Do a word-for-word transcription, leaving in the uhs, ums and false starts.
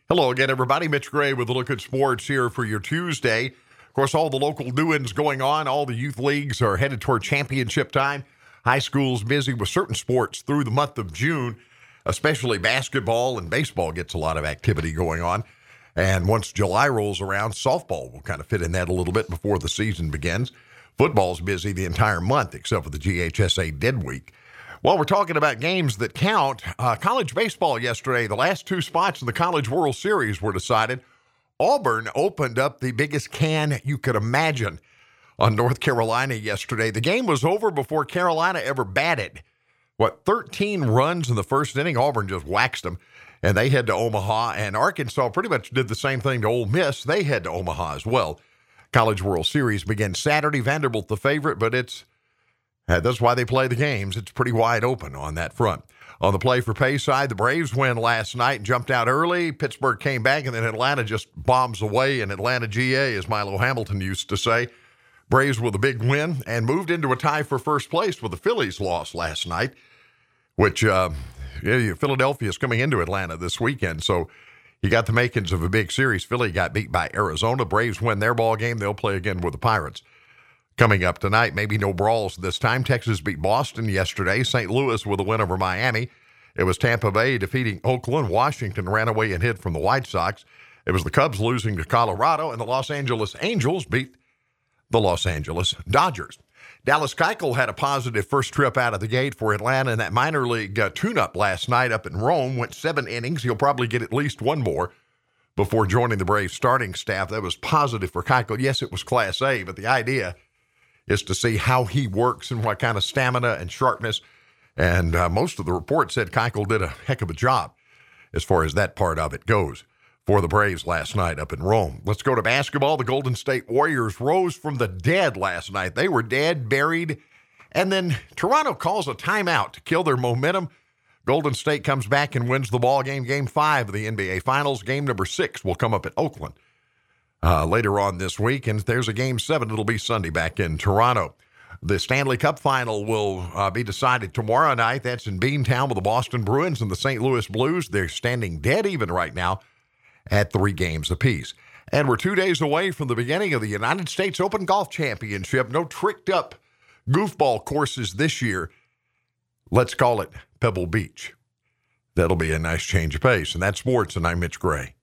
Hello again, everybody. Mitch Gray with a look at sports here for your Tuesday. Of course, all the local doings going on. All the youth leagues are headed toward championship time. High school's busy with certain sports through the month of June, especially basketball and baseball gets a lot of activity going on. And once July rolls around, softball will kind of fit in that a little bit before the season begins. Football's busy the entire month except for the G H S A Dead Week. While we're talking about games that count, uh, college baseball yesterday, the last two spots in the College World Series were decided. Auburn opened up the biggest can you could imagine on North Carolina yesterday. The game was over before Carolina ever batted. What, thirteen runs in the first inning? Auburn just waxed them, and they head to Omaha. And Arkansas pretty much did the same thing to Ole Miss. They head to Omaha as well. College World Series begins Saturday. Vanderbilt the favorite, but it's Uh, that's why they play the games. It's pretty wide open on that front. On the play for pay side, the Braves win last night and jumped out early. Pittsburgh came back, and then Atlanta just bombs away in Atlanta, G A, as Milo Hamilton used to say. Braves with a big win and moved into a tie for first place with the Phillies loss last night, which uh, yeah, Philadelphia is coming into Atlanta this weekend, so you got the makings of a big series. Philly got beat by Arizona. Braves win their ball game. They'll play again with the Pirates. Coming up tonight, maybe no brawls this time. Texas beat Boston yesterday. Saint Louis with a win over Miami. It was Tampa Bay defeating Oakland. Washington ran away and hid from the White Sox. It was the Cubs losing to Colorado, and the Los Angeles Angels beat the Los Angeles Dodgers. Dallas Keuchel had a positive first trip out of the gate for Atlanta in that minor league uh, tune-up last night up in Rome. Went seven innings. He'll probably get at least one more before joining the Braves starting staff. That was positive for Keuchel. Yes, it was Class A, but the idea is to see how he works and what kind of stamina and sharpness. And uh, most of the reports said Keuchel did a heck of a job as far as that part of it goes for the Braves last night up in Rome. Let's go to basketball. The Golden State Warriors rose from the dead last night. They were dead, buried, and then Toronto calls a timeout to kill their momentum. Golden State comes back and wins the ball game, game five of the N B A Finals. Game number six will come up at Oakland Uh, later on this week, and if there's a game seven, it'll be Sunday back in Toronto. The Stanley Cup final will uh, be decided tomorrow night. That's in Beantown with the Boston Bruins and the Saint Louis Blues. They're standing dead even right now at three games apiece. And we're two days away from the beginning of the United States Open Golf Championship. No tricked up goofball courses this year. Let's call it Pebble Beach. That'll be a nice change of pace. And that's sports, and I'm Mitch Gray.